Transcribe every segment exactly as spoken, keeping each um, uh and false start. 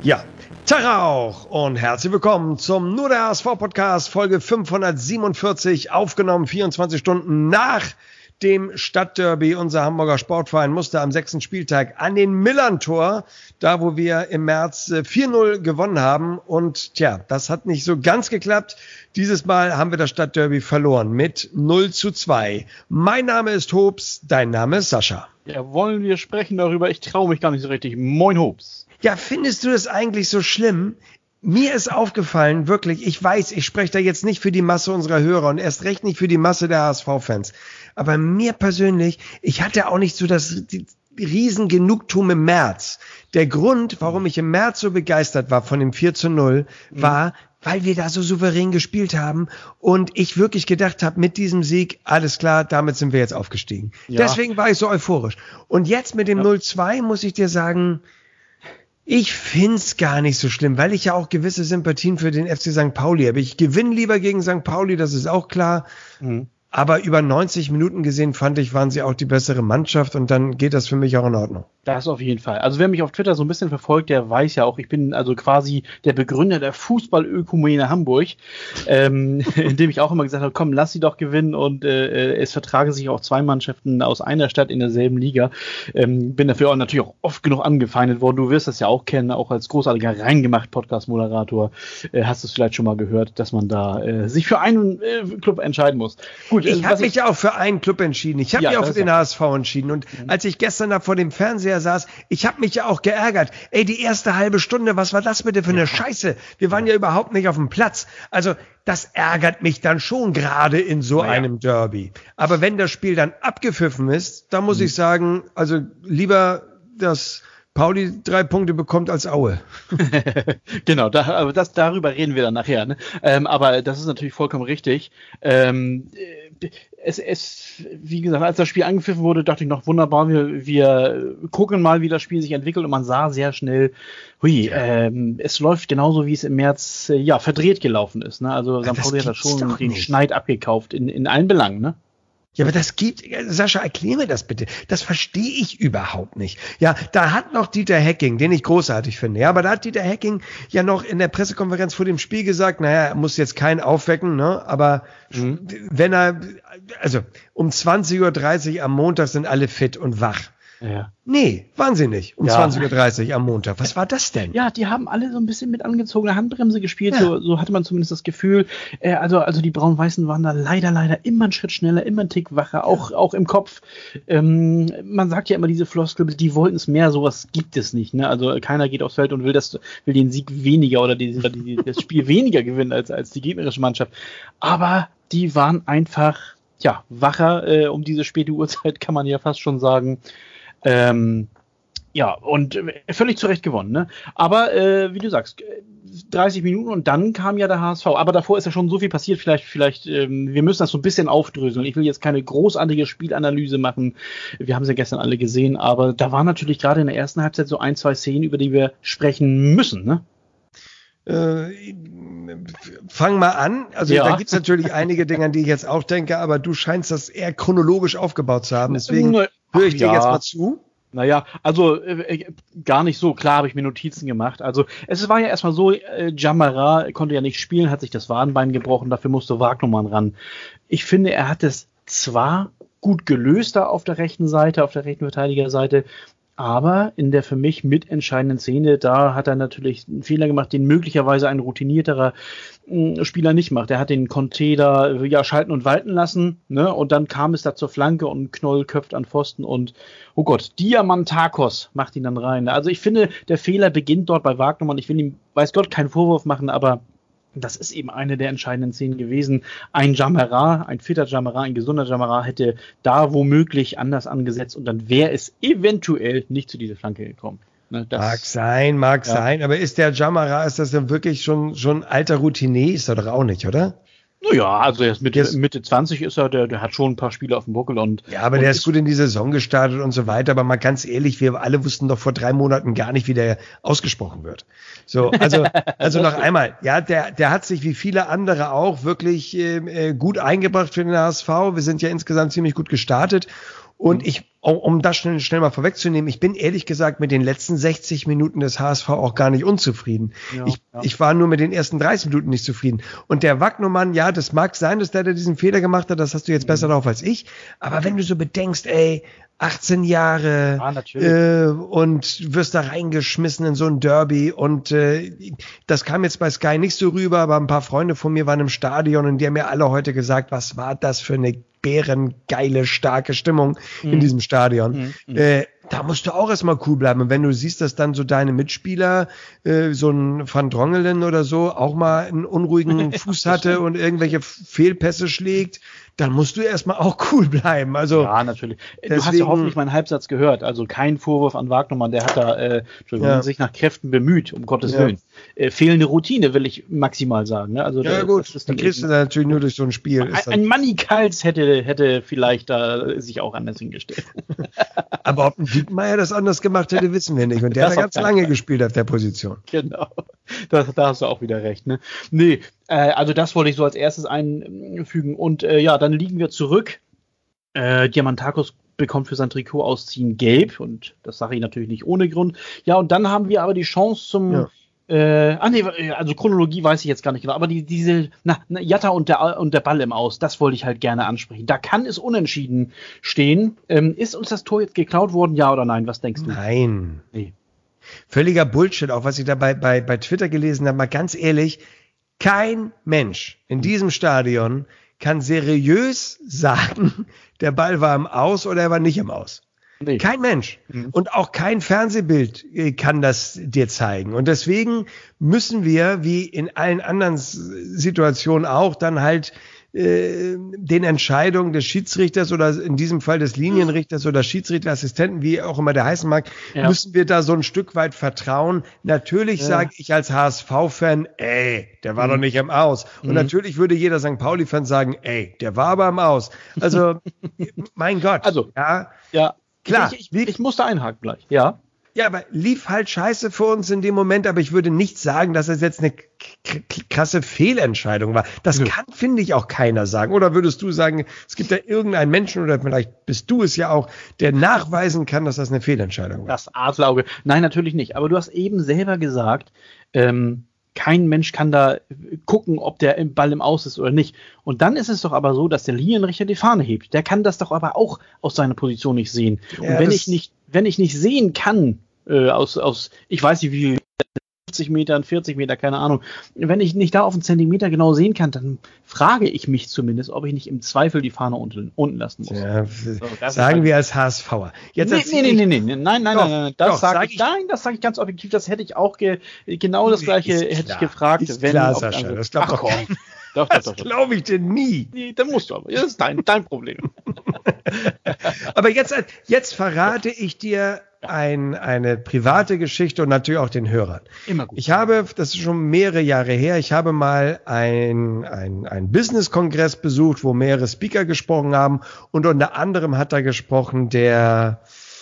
Ja, Tag auch und herzlich willkommen zum Nur der H S V-Podcast, Folge fünfhundertsiebenundvierzig, aufgenommen vierundzwanzig Stunden nach dem Stadtderby. Unser Hamburger Sportverein musste am sechsten Spieltag an den Millerntor, da wo wir im März vier null gewonnen haben. Und tja, das hat nicht so ganz geklappt. Dieses Mal haben wir das Stadtderby verloren mit null zu zwei. Mein Name ist Hobbs, dein Name ist Sascha. Ja, wollen wir sprechen darüber? Ich traue mich gar nicht so richtig. Moin Hobbs. Ja, findest du das eigentlich so schlimm? Mir ist aufgefallen, wirklich, ich weiß, ich spreche da jetzt nicht für die Masse unserer Hörer und erst recht nicht für die Masse der H S V-Fans. Aber mir persönlich, ich hatte auch nicht so das die, riesen Genugtuung im März. Der Grund, warum ich im März so begeistert war von dem vier zu null, war, weil wir da so souverän gespielt haben und ich wirklich gedacht habe, mit diesem Sieg, alles klar, damit sind wir jetzt aufgestiegen. Ja. Deswegen war ich so euphorisch. Und jetzt mit dem ja. null zwei muss ich dir sagen, ich find's gar nicht so schlimm, weil ich ja auch gewisse Sympathien für den F C Sankt Pauli habe. Ich gewinne lieber gegen Sankt Pauli, das ist auch klar. Mhm. Aber über neunzig Minuten gesehen, fand ich, waren sie auch die bessere Mannschaft und dann geht das für mich auch in Ordnung. Das auf jeden Fall. Also wer mich auf Twitter so ein bisschen verfolgt, der weiß ja auch, ich bin also quasi der Begründer der Fußballökumene Hamburg, ähm, indem ich auch immer gesagt habe, komm, lass sie doch gewinnen und äh, es vertragen sich auch zwei Mannschaften aus einer Stadt in derselben Liga. Ähm, bin dafür auch natürlich auch oft genug angefeindet worden. Du wirst das ja auch kennen, auch als großartiger Reingemacht-Podcast-Moderator äh, hast du es vielleicht schon mal gehört, dass man da äh, sich für einen äh, Club entscheiden muss. Gut, ich habe mich ja auch für einen Club entschieden. Ich habe ja, mich auch für den H S V entschieden. Und mhm. als ich gestern da vor dem Fernseher saß, ich habe mich ja auch geärgert. Ey, die erste halbe Stunde, was war das bitte für eine ja. Scheiße? Wir waren ja. ja überhaupt nicht auf dem Platz. Also das ärgert mich dann schon gerade in so ja. einem Derby. Aber wenn das Spiel dann abgepfiffen ist, dann muss mhm. ich sagen, also lieber das Pauli drei Punkte bekommt als Aue. Genau, da, aber das, darüber reden wir dann nachher. Ne? Ähm, aber das ist natürlich vollkommen richtig. Ähm, es, es, wie gesagt, als das Spiel angepfiffen wurde, dachte ich noch wunderbar, wir, wir gucken mal, wie das Spiel sich entwickelt. Und man sah sehr schnell, hui, ähm, es läuft genauso, wie es im März äh, ja verdreht gelaufen ist. Ne? Also Sankt Pauli hat da schon den Schneid abgekauft in, in allen Belangen. Ne? Ja, aber das gibt, Sascha, erklär mir das bitte. Das verstehe ich überhaupt nicht. Ja, da hat noch Dieter Hecking, den ich großartig finde, ja, aber da hat Dieter Hecking ja noch in der Pressekonferenz vor dem Spiel gesagt, naja, er muss jetzt keinen aufwecken, ne, aber mhm. wenn er, also um zwanzig Uhr dreißig am Montag sind alle fit und wach. Ja. Nee, waren sie nicht. Um ja. zwanzig Uhr dreißig am Montag. Was war das denn? Ja, die haben alle so ein bisschen mit angezogener Handbremse gespielt. Ja. So, so hatte man zumindest das Gefühl. Äh, also, also die Braun-Weißen waren da leider, leider immer einen Schritt schneller, immer einen Tick wacher, auch, auch im Kopf. Ähm, man sagt ja immer diese Floskel, die wollten es mehr, sowas gibt es nicht. Ne? Also keiner geht aufs Feld und will, das, will den Sieg weniger oder die, die, das Spiel weniger gewinnen als, als die gegnerische Mannschaft. Aber die waren einfach ja, wacher äh, um diese späte Uhrzeit, kann man ja fast schon sagen. Ähm, ja, und äh, völlig zu Recht gewonnen, ne? Aber, äh, wie du sagst, dreißig Minuten und dann kam ja der H S V. Aber davor ist ja schon so viel passiert, vielleicht, vielleicht, ähm, wir müssen das so ein bisschen aufdröseln. Ich will jetzt keine großartige Spielanalyse machen. Wir haben sie ja gestern alle gesehen, aber da waren natürlich gerade in der ersten Halbzeit so ein, zwei Szenen, über die wir sprechen müssen, ne? Äh, fang mal an. Also ja. Da gibt's natürlich einige Dinge, an die ich jetzt auch denke, aber du scheinst das eher chronologisch aufgebaut zu haben. Deswegen höre ich dir ja. jetzt mal zu. Naja, also äh, gar nicht so. Klar habe ich mir Notizen gemacht. Also es war ja erstmal so, äh, Jamara konnte ja nicht spielen, hat sich das Wadenbein gebrochen, dafür musste Wagnumann ran. Ich finde, er hat es zwar gut gelöst da auf der rechten Seite, auf der rechten Verteidigerseite, aber in der für mich mitentscheidenden Szene, da hat er natürlich einen Fehler gemacht, den möglicherweise ein routinierterer äh, Spieler nicht macht. Er hat den Conte da ja, schalten und walten lassen, ne? Und dann kam es da zur Flanke und Knoll köpft an Pfosten und, oh Gott, Diamantakos macht ihn dann rein. Also ich finde, der Fehler beginnt dort bei Wagnumann. Ich will ihm, weiß Gott, keinen Vorwurf machen, aber das ist eben eine der entscheidenden Szenen gewesen. Ein Jamara, ein fitter Jamara, ein gesunder Jamara hätte da womöglich anders angesetzt und dann wäre es eventuell nicht zu dieser Flanke gekommen. Ne, das, mag sein, mag ja. sein, aber ist der Jamara, ist das denn wirklich schon schon alter Routinier? Ist er doch auch nicht, oder? Naja, also er ist Mitte, yes. Mitte zwanzig ist er, der, der hat schon ein paar Spiele auf dem Buckel und. Ja, aber und der ist gut in die Saison gestartet und so weiter, aber mal ganz ehrlich, wir alle wussten doch vor drei Monaten gar nicht, wie der ausgesprochen wird. So, also, also noch einmal, ja, der, der hat sich wie viele andere auch wirklich äh, gut eingebracht für den H S V. Wir sind ja insgesamt ziemlich gut gestartet. Und ich, um das schnell, schnell mal vorwegzunehmen, ich bin ehrlich gesagt mit den letzten sechzig Minuten des H S V auch gar nicht unzufrieden. Ja, ich, ja. ich war nur mit den ersten dreißig Minuten nicht zufrieden. Und der Wagnumann, ja, das mag sein, dass der, der diesen Fehler gemacht hat, das hast du jetzt mhm. besser drauf als ich. Aber wenn du so bedenkst, ey, achtzehn Jahre ja, äh, und wirst da reingeschmissen in so ein Derby und äh, das kam jetzt bei Sky nicht so rüber, aber ein paar Freunde von mir waren im Stadion und die haben mir alle heute gesagt, was war das für eine bärengeile, starke Stimmung mhm. in diesem Stadion. Mhm. Äh, da musst du auch erstmal cool bleiben. Und wenn du siehst, dass dann so deine Mitspieler, äh, so ein Van Drongelen oder so, auch mal einen unruhigen Fuß hatte und irgendwelche Fehlpässe schlägt, dann musst du erstmal auch cool bleiben. Also, ja, natürlich. Du deswegen, hast ja hoffentlich meinen Halbsatz gehört. Also kein Vorwurf an Wagnermann, der hat da äh, ja. sich nach Kräften bemüht, um Gottes ja. Willen. Äh, fehlende Routine, will ich maximal sagen. Ne? Also, ja, da, gut, das dann kriegst du da natürlich nur durch so ein Spiel. Ein, ein Manni Kals hätte, hätte vielleicht da sich auch anders hingestellt. Aber ob ein Diekmeyer das anders gemacht hätte, wissen wir nicht. Und der das hat ja ganz lange Fall. gespielt auf der Position. Genau. Da, da hast du auch wieder recht. Ne? Nee, äh, also das wollte ich so als erstes einfügen. Und äh, ja, dann liegen wir zurück. Äh, Diamantakos bekommt für sein Trikot ausziehen gelb. Und das sage ich natürlich nicht ohne Grund. Ja, und dann haben wir aber die Chance zum... Ja. Äh, ah nee, also Chronologie weiß ich jetzt gar nicht genau, aber die, diese, na, Jatta und der, und der Ball im Aus, das wollte ich halt gerne ansprechen. Da kann es unentschieden stehen. Ähm, ist uns das Tor jetzt geklaut worden, ja oder nein? Was denkst du? Nein. Nee. Völliger Bullshit, auch was ich da bei, bei, bei Twitter gelesen habe, mal ganz ehrlich, kein Mensch in diesem Stadion kann seriös sagen, der Ball war im Aus oder er war nicht im Aus. Nee. Kein Mensch. Mhm. Und auch kein Fernsehbild kann das dir zeigen. Und deswegen müssen wir, wie in allen anderen Situationen auch, dann halt äh, den Entscheidungen des Schiedsrichters oder in diesem Fall des Linienrichters oder Schiedsrichterassistenten, wie auch immer der heißen mag, ja. müssen wir da so ein Stück weit vertrauen. Natürlich ja. sage ich als H S V-Fan, ey, der war mhm. doch nicht im Aus. Und mhm. natürlich würde jeder Sankt Pauli-Fan sagen, ey, der war aber im Aus. Also, mein Gott. Also, ja. Ja. Klar, ich, ich, ich musste einhaken gleich, ja. Ja, aber lief halt scheiße für uns in dem Moment, aber ich würde nicht sagen, dass es jetzt eine k- k- krasse Fehlentscheidung war. Das ja. kann, finde ich, auch keiner sagen. Oder würdest du sagen, es gibt da irgendeinen Menschen, oder vielleicht bist du es ja auch, der nachweisen kann, dass das eine Fehlentscheidung war? Das Adlerauge. Nein, natürlich nicht. Aber du hast eben selber gesagt, ähm, kein Mensch kann da gucken, ob der Ball im Aus ist oder nicht. Und dann ist es doch aber so, dass der Linienrichter die Fahne hebt. Der kann das doch aber auch aus seiner Position nicht sehen. Ja, und wenn ich nicht, wenn ich nicht sehen kann, äh, aus, aus, ich weiß nicht, wie fünfzig Metern, vierzig Meter, keine Ahnung. Wenn ich nicht da auf einen Zentimeter genau sehen kann, dann frage ich mich zumindest, ob ich nicht im Zweifel die Fahne unten, unten lassen muss. Ja, so, sagen halt wir als HSVer. Jetzt nee, nee, nee, nee, nee, nein, nein, doch, nein, nein, das sage ich, nein, das sage ich ganz objektiv, das hätte ich auch, ge, genau das Gleiche hätte klar, ich gefragt. Ist wenn klar, Sascha, also, das glaubt doch keiner. Doch, das doch, doch, glaube ich dir nie. Nee, dann musst du aber. Das ist dein, dein Problem. Aber jetzt, jetzt verrate ich dir ein, eine private Geschichte und natürlich auch den Hörern. Immer gut. Ich habe, das ist schon mehrere Jahre her, ich habe mal ein, ein, ein Business-Kongress besucht, wo mehrere Speaker gesprochen haben und unter anderem hat da gesprochen der,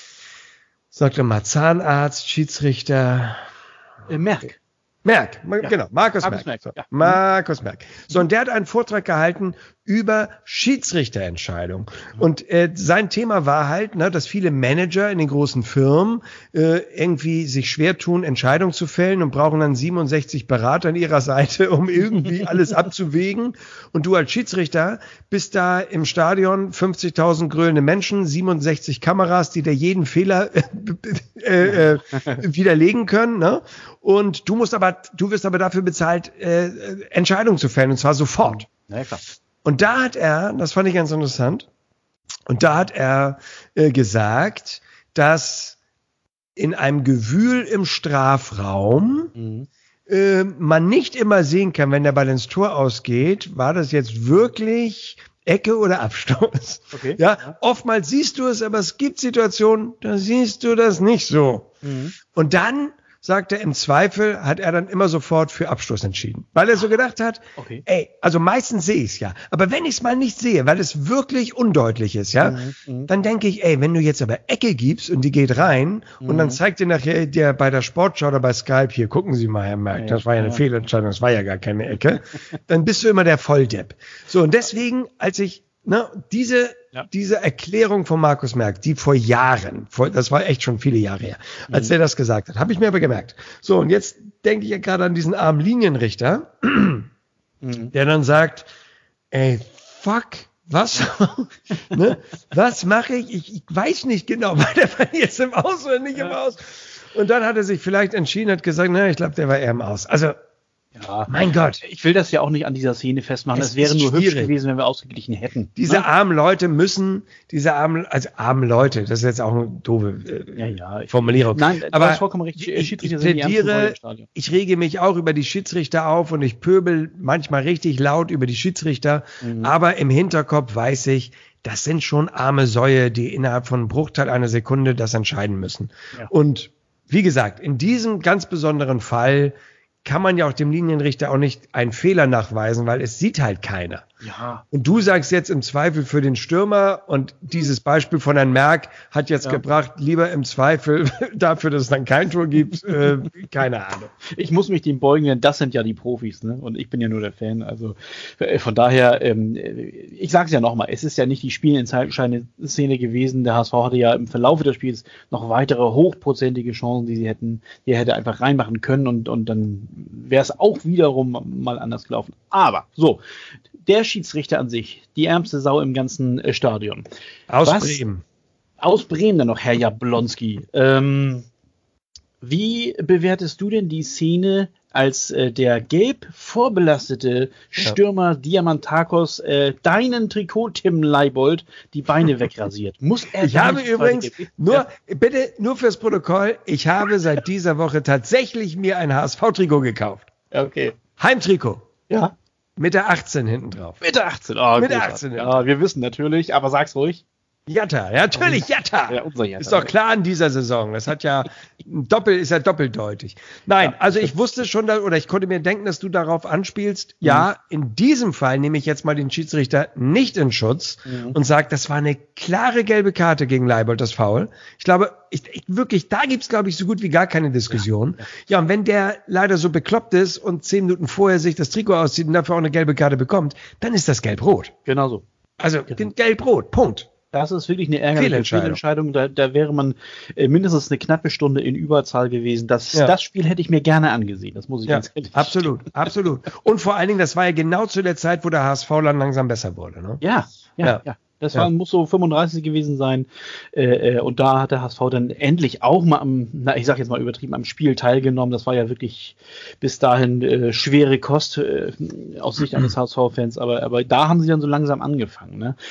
sagte mal, Zahnarzt, Schiedsrichter. Äh, Merck. Merck, ja. genau, Markus, Markus Merck. Merck. So, ja. Markus Merck. So, und der hat einen Vortrag gehalten über Schiedsrichterentscheidungen. Und äh, sein Thema war halt, ne, dass viele Manager in den großen Firmen äh, irgendwie sich schwer tun, Entscheidungen zu fällen und brauchen dann siebenundsechzig Berater an ihrer Seite, um irgendwie alles abzuwägen. Und du als Schiedsrichter bist da im Stadion, fünfzigtausend grölende Menschen, siebenundsechzig Kameras, die dir jeden Fehler äh, äh, widerlegen können, ne? Und du musst aber, du wirst aber dafür bezahlt, äh, Entscheidungen zu fällen, und zwar sofort. Ja, klar. Und da hat er, das fand ich ganz interessant, und da hat er äh, gesagt, dass in einem Gewühl im Strafraum mhm. äh, man nicht immer sehen kann, wenn der Ball ins Tor ausgeht, war das jetzt wirklich Ecke oder Abstoß. Okay. Ja, ja. Oftmals siehst du es, aber es gibt Situationen, da siehst du das nicht so. Mhm. Und dann sagt er, im Zweifel hat er dann immer sofort für Abstoß entschieden. Weil er so gedacht hat, okay. ey, also meistens sehe ich es ja. Aber wenn ich es mal nicht sehe, weil es wirklich undeutlich ist, ja, mhm. dann denke ich, ey, wenn du jetzt aber Ecke gibst und die geht rein mhm. und dann zeigt dir nachher der bei der Sportschau oder bei Skype, hier, gucken Sie mal, Herr Merck, ja, das war ja eine ja. Fehlentscheidung, das war ja gar keine Ecke, dann bist du immer der Volldepp. So, und deswegen, als ich ne, diese, ja. diese Erklärung von Markus Merck, die vor Jahren, vor, das war echt schon viele Jahre her, als mhm. er das gesagt hat, habe ich mir aber gemerkt. So, und jetzt denke ich ja gerade an diesen armen Linienrichter, mhm. der dann sagt, ey, fuck, was, ne, was mache ich? ich? Ich weiß nicht genau, war der Mann jetzt im Aus oder nicht ja. im Aus? Und dann hat er sich vielleicht entschieden, hat gesagt, na, ich glaube, der war eher im Aus. Also, ja, mein Gott. Ich will das ja auch nicht an dieser Szene festmachen. Es, es wäre nur schwierig. Hübsch gewesen, wenn wir ausgeglichen hätten. Diese ne? armen Leute müssen, diese armen, also armen Leute, das ist jetzt auch eine doofe äh, ja, ja, ich, Formulierung. Nein, aber du hast vollkommen recht. Ich, ich plädiere, ich rege mich auch über die Schiedsrichter auf und ich pöbel manchmal richtig laut über die Schiedsrichter. Mhm. Aber im Hinterkopf weiß ich, das sind schon arme Säue, die innerhalb von einem Bruchteil einer Sekunde das entscheiden müssen. Ja. Und wie gesagt, in diesem ganz besonderen Fall kann man ja auch dem Linienrichter auch nicht einen Fehler nachweisen, weil es sieht halt keiner. Ja. Und du sagst jetzt im Zweifel für den Stürmer und dieses Beispiel von Herrn Merck hat jetzt ja. gebracht, lieber im Zweifel dafür, dass es dann kein Tor gibt, äh, keine Ahnung. Ich muss mich dem beugen, denn das sind ja die Profis, ne? Und ich bin ja nur der Fan. Also äh, von daher, ähm, ich sage es ja nochmal, es ist ja nicht die spielentscheidende Szene gewesen. Der H S V hatte ja im Verlauf des Spiels noch weitere hochprozentige Chancen, die sie hätten, die er hätte einfach reinmachen können und, und dann wäre es auch wiederum mal anders gelaufen. Aber so, der Schiedsrichter an sich, die ärmste Sau im ganzen äh, Stadion. Aus Was? Bremen. Aus Bremen dann noch, Herr Jablonski. Ähm, wie bewertest du denn die Szene, als äh, der gelb vorbelastete Stürmer ja. Diamantakos äh, deinen Trikot, Tim Leibold, die Beine wegrasiert? Muss er Ich habe übrigens, nur, ja. bitte, nur fürs Protokoll, ich habe seit dieser Woche tatsächlich mir ein H S V-Trikot gekauft. Okay. Heimtrikot. Ja. Mit der achtzehn hinten drauf. Mit der achtzehn, oh, Mit der achtzehn. Ja, wir wissen natürlich, aber sag's ruhig. Jatta, ja, natürlich, Jatta. Ja, unser Jatta. Ist doch klar in dieser Saison. Das hat ja doppel, ist ja doppeldeutig. Nein, ja. also ich wusste schon, da, oder ich konnte mir denken, dass du darauf anspielst. Mhm. Ja, in diesem Fall nehme ich jetzt mal den Schiedsrichter nicht in Schutz mhm. und sage, das war eine klare gelbe Karte gegen Leibold, das Foul. Ich glaube, ich, ich, wirklich, da gibt's, glaube ich, so gut wie gar keine Diskussion. Ja, ja. ja, und wenn der leider so bekloppt ist und zehn Minuten vorher sich das Trikot auszieht und dafür auch eine gelbe Karte bekommt, dann ist das gelb-rot. Genau so. Also genau. gelb-rot, Punkt. Das ist wirklich eine ärgerliche Fehlentscheidung. Fehlentscheidung. Da, da wäre man äh, mindestens eine knappe Stunde in Überzahl gewesen. Das, ja. das Spiel hätte ich mir gerne angesehen. Das muss ich ja, ganz ehrlich absolut, stehen. absolut. Und vor allen Dingen, das war ja genau zu der Zeit, wo der H S V dann langsam besser wurde. Ne? Ja, ja, ja. ja. Das war, ja. muss so fünfunddreißig gewesen sein. Äh, äh, und da hat der H S V dann endlich auch mal am, na, ich sag jetzt mal übertrieben, am Spiel teilgenommen. Das war ja wirklich bis dahin äh, schwere Kost äh, aus Sicht eines H S V-Fans. Aber, aber da haben sie dann so langsam angefangen, ne?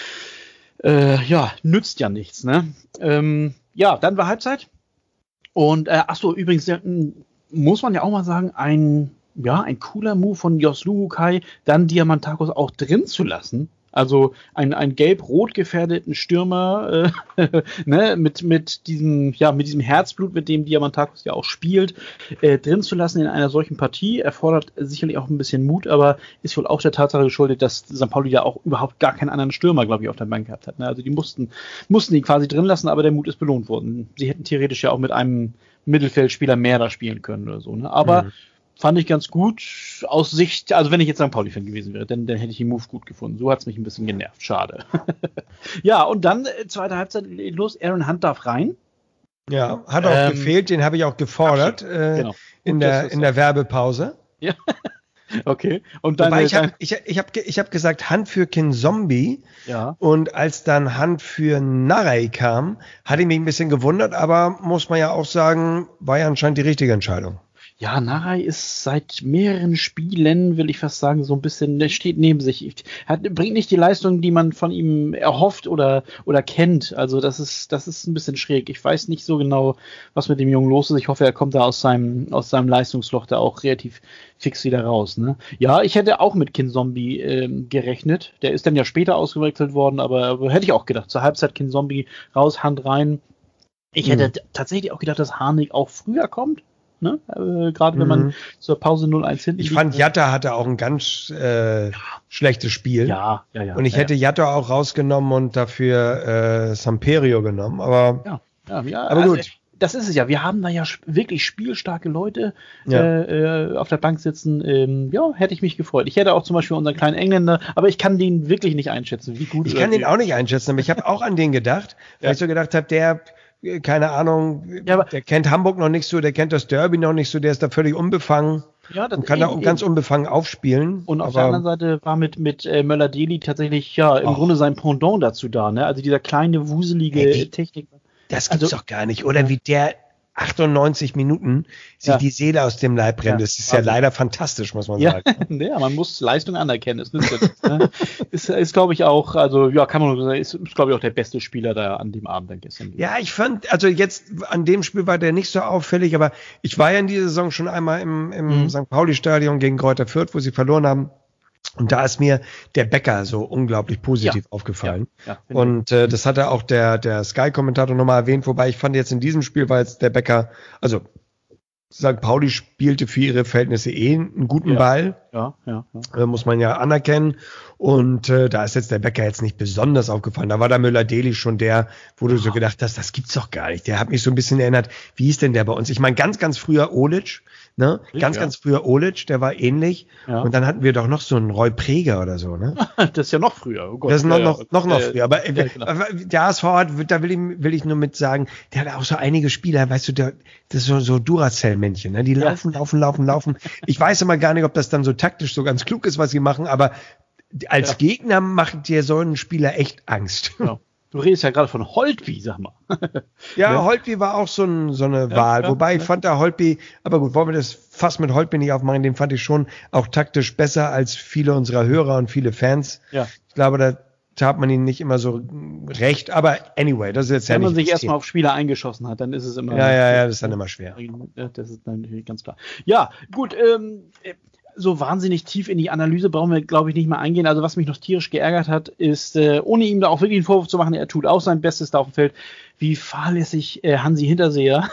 Äh, ja, nützt ja nichts, ne? Ähm, ja, dann war Halbzeit. Und, äh, ach so, übrigens, ja, muss man ja auch mal sagen, ein, ja, ein cooler Move von Jos Luhukai, dann Diamantakos auch drin zu lassen. Also ein, ein gelb-rot gefährdeten Stürmer, äh, ne, mit, mit diesem, ja, mit diesem Herzblut, mit dem Diamantakos ja auch spielt, äh, drin zu lassen in einer solchen Partie, erfordert sicherlich auch ein bisschen Mut, aber ist wohl auch der Tatsache geschuldet, dass Sankt Pauli ja auch überhaupt gar keinen anderen Stürmer, glaube ich, auf der Bank gehabt hat. Ne? Also die mussten, mussten ihn quasi drin lassen, aber der Mut ist belohnt worden. Sie hätten theoretisch ja auch mit einem Mittelfeldspieler mehr da spielen können oder so, ne? Aber mhm. Fand ich ganz gut aus Sicht, also wenn ich jetzt Sankt Pauli-Fan gewesen wäre, dann, dann hätte ich den Move gut gefunden. So hat es mich ein bisschen genervt. Schade. Ja, und dann, äh, zweite Halbzeit los, Aaron Hunt darf rein. Ja, hat auch ähm, gefehlt, den habe ich auch gefordert äh, genau. in, der, in der Werbepause. Ja, okay. Und dann, Wobei ich habe ich, ich hab, ich hab gesagt, Hand für Kinzombie. Ja. Und als dann Hand für Narei kam, hatte ich mich ein bisschen gewundert, aber muss man ja auch sagen, war ja anscheinend die richtige Entscheidung. Ja, Narei ist seit mehreren Spielen, will ich fast sagen, so ein bisschen, der steht neben sich. Hat, bringt nicht die Leistung, die man von ihm erhofft oder, oder kennt. Also das ist, das ist ein bisschen schräg. Ich weiß nicht so genau, was mit dem Jungen los ist. Ich hoffe, er kommt da aus seinem, aus seinem Leistungsloch da auch relativ fix wieder raus. Ne? Ja, ich hätte auch mit Kinzombie ähm, gerechnet. Der ist dann ja später ausgewechselt worden, aber, aber hätte ich auch gedacht. Zur Halbzeit Kinzombie raus, Hand rein. Ich hätte mhm. t- tatsächlich auch gedacht, dass Harnik auch früher kommt. Ne? Äh, Gerade wenn man mhm. zur Pause null eins hinten Ich liegt. fand, Jatta hatte auch ein ganz äh, ja. schlechtes Spiel. Ja, ja, ja. Und ich ja, hätte ja. Jatta auch rausgenommen und dafür äh, Samperio genommen. Aber, ja, ja, ja, aber also gut. das ist es ja. Wir haben da ja sp- wirklich spielstarke Leute Ja. äh, äh, auf der Bank sitzen. Ähm, ja, hätte ich mich gefreut. Ich hätte auch zum Beispiel unseren kleinen Engländer, aber ich kann den wirklich nicht einschätzen, wie gut Ich oder kann den wie- auch nicht einschätzen, aber ich habe auch an den gedacht, weil Ja. ich so gedacht habe, der, äh, keine Ahnung, Ja, aber- der kennt Hamburg noch nicht so, der kennt das Derby noch nicht so, der ist da völlig unbefangen Ja, das und kann da eben, ganz eben. unbefangen aufspielen. Und auf aber der anderen Seite war mit, mit äh, Möller-Deli tatsächlich ja im Och. Grunde sein Pendant dazu da, ne? Also dieser kleine, wuselige Ey, wie- Technik. das gibt's also- doch gar nicht. Oder wie der achtundneunzig Minuten sich Ja. die Seele aus dem Leib brennt. Ja, Das ist ja Wahnsinn. leider fantastisch, muss man Ja, sagen. ja, man muss Leistung anerkennen. Das nützt ja nichts, ne? Ist, ist glaube ich, auch, also ja, kann man nur sagen, ist, ist glaube ich, auch der beste Spieler da an dem Abend dann gestern. Ja, ich fand, also jetzt an dem Spiel war der nicht so auffällig, aber ich war ja in dieser Saison schon einmal im, im Mhm. Sankt Pauli-Stadion gegen Greuther Fürth, wo sie verloren haben. Und da ist mir der Becker so unglaublich positiv Ja. aufgefallen. Ja, ja, finde Und äh, das hatte auch der, der Sky-Kommentator nochmal erwähnt, wobei ich fand jetzt in diesem Spiel war jetzt der Becker, also Sankt Pauli spielte für ihre Verhältnisse eh einen guten Ja. Ball, Ja, ja, ja. äh, muss man ja anerkennen. Und äh, da ist jetzt der Becker jetzt nicht besonders aufgefallen. Da war der Müller-Deli schon der, wo du so gedacht hast, das gibt's doch gar nicht. Der hat mich so ein bisschen erinnert, wie hieß denn der bei uns? Ich meine, ganz, ganz früher Olic, ne? Ganz, Ja. ganz früher Olic, der war ähnlich. Ja. Und dann hatten wir doch noch so einen Roy Preger oder so, ne? Das ist ja noch früher. Oh Gott. Das ist noch, Ja, noch, noch, noch äh, früher. Aber, ja, genau. aber der H S V hat, da will ich, will ich nur mit sagen, der hat auch so einige Spieler, weißt du, der, das ist so, so Duracell-Männchen, ne? Die Ja. laufen, laufen, laufen, laufen. Ich weiß immer gar nicht, ob das dann so taktisch so ganz klug ist, was sie machen, aber als Ja. Gegner macht dir so ein Spieler echt Angst. Ja. Du redest ja gerade von Holtby, sag mal. Ja, Ja. Holtby war auch so, ein, so eine Wahl. ja, Wobei ich ja. fand da Holtby, aber gut, wollen wir das fast mit Holtby nicht aufmachen, den fand ich schon auch taktisch besser als viele unserer Hörer und viele Fans. Ja. Ich glaube, da tat man ihnen nicht immer so recht, aber anyway, das ist jetzt ja Wenn man nicht sich das erstmal Thema. auf Spieler eingeschossen hat, dann ist es immer. Ja, ja, ja, das ist dann immer schwer. Ja, das ist natürlich ganz klar. Ja, gut, ähm, so wahnsinnig tief in die Analyse brauchen wir, glaube ich, nicht mehr eingehen. Also was mich noch tierisch geärgert hat, ist, äh, ohne ihm da auch wirklich einen Vorwurf zu machen, er tut auch sein Bestes da auf dem Feld, wie fahrlässig äh, Hansi Hinterseher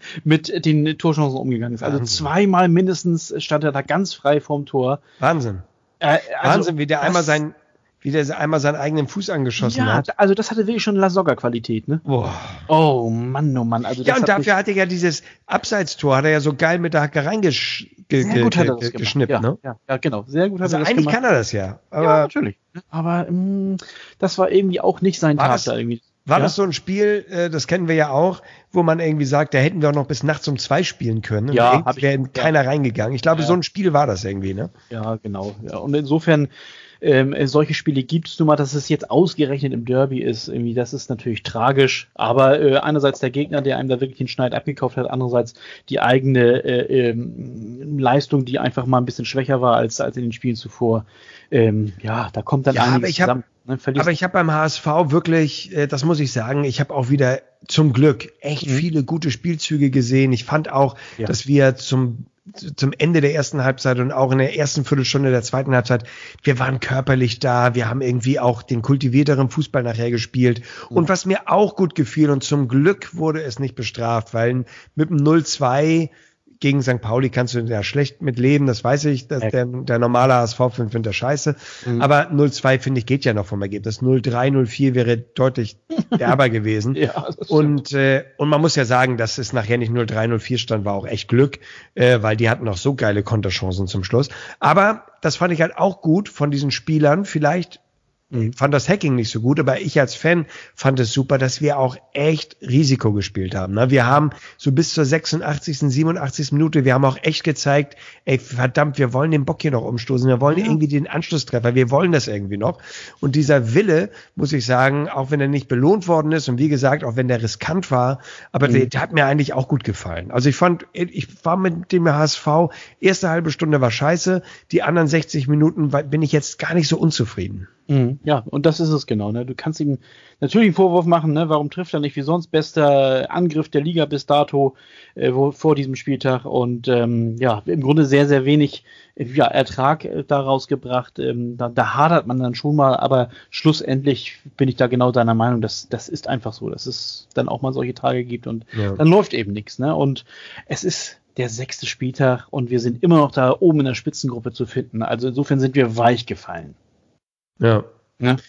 mit den Torchancen umgegangen ist. Also Wahnsinn. zweimal mindestens stand er da ganz frei vorm Tor. Wahnsinn. Äh, also Wahnsinn, wie der das- einmal sein, wie der einmal seinen eigenen Fuß angeschossen Ja, hat. also das hatte wirklich schon Lasogga-Qualität, ne? Boah. Oh Mann, oh Mann. Also Ja, das und hat dafür mich- hat er ja dieses Abseitstor, hat er ja so geil mit der Hacke reingesch ge sehr gut hat er ge das ge gemacht. geschnippt, ja, ne? ja, ja, genau. Sehr gut hat Also er das eigentlich gemacht. kann er das ja. Aber ja, natürlich. Aber mh, das war irgendwie auch nicht sein War Tag das- da irgendwie. war ja? das so ein Spiel, äh, das kennen wir ja auch, wo man irgendwie sagt, da hätten wir auch noch bis nachts um zwei spielen können. Und Ja, irgendwie hab ich- wäre ja. keiner reingegangen. Ich glaube, Ja. so ein Spiel war das irgendwie, ne? Ja, genau. Ja, und insofern, ähm, solche Spiele gibt es nun mal, dass es jetzt ausgerechnet im Derby ist. Irgendwie, das ist natürlich tragisch. Aber äh, einerseits der Gegner, der einem da wirklich den Schneid abgekauft hat, andererseits die eigene äh, ähm, Leistung, die einfach mal ein bisschen schwächer war als, als in den Spielen zuvor. Ähm, ja, da kommt dann Ja, aber einiges ich hab- zusammen. Ne? Verlierst- Aber ich habe beim H S V wirklich, äh, das muss ich sagen, ich habe auch wieder zum Glück echt Mhm. viele gute Spielzüge gesehen. Ich fand auch, Ja. dass wir zum zum Ende der ersten Halbzeit und auch in der ersten Viertelstunde der zweiten Halbzeit, wir waren körperlich da, wir haben irgendwie auch den kultivierteren Fußball nachher gespielt. Mhm. Und was mir auch gut gefiel, und zum Glück wurde es nicht bestraft, weil mit dem null zwei gegen Sankt Pauli kannst du ja schlecht mit leben, das weiß ich, dass Ja. der, der normale H S V-Fan findet das scheiße. Mhm. Aber null zwei, finde ich, geht ja noch vom Ergebnis. null drei, null vier wäre deutlich derber gewesen. ja, das stimmt. Und, äh, und man muss ja sagen, dass es nachher nicht null drei, null vier stand, war auch echt Glück, äh, weil die hatten auch so geile Konterchancen zum Schluss. Aber das fand ich halt auch gut von diesen Spielern. Vielleicht Mhm. fand das Hacking nicht so gut, aber ich als Fan fand es super, dass wir auch echt Risiko gespielt haben. Ne? Wir haben so bis zur sechsundachtzigsten, siebenundachtzigsten Minute, wir haben auch echt gezeigt, ey, verdammt, wir wollen den Bock hier noch umstoßen, wir wollen Ja. irgendwie den Anschlusstreffer, wir wollen das irgendwie noch. Und dieser Wille, muss ich sagen, auch wenn er nicht belohnt worden ist und wie gesagt, auch wenn der riskant war, aber Mhm. der, der hat mir eigentlich auch gut gefallen. Also ich fand, ich war mit dem H S V, erste halbe Stunde war scheiße, die anderen sechzig Minuten war- bin ich jetzt gar nicht so unzufrieden. Mhm. Ja, und das ist es genau. Ne? Du kannst ihm natürlich einen Vorwurf machen, ne? Warum trifft er nicht wie sonst? Bester Angriff der Liga bis dato äh, wo, vor diesem Spieltag und ähm, ja, im Grunde sehr, sehr wenig äh, ja, Ertrag äh, daraus gebracht. Ähm, da, da hadert man dann schon mal, aber schlussendlich bin ich da genau deiner Meinung, dass das ist einfach so, dass es dann auch mal solche Tage gibt und Ja. dann läuft eben nichts. Ne? Und es ist der sechste Spieltag und wir sind immer noch da oben in der Spitzengruppe zu finden. Also insofern sind wir weich gefallen. Ja. Ja.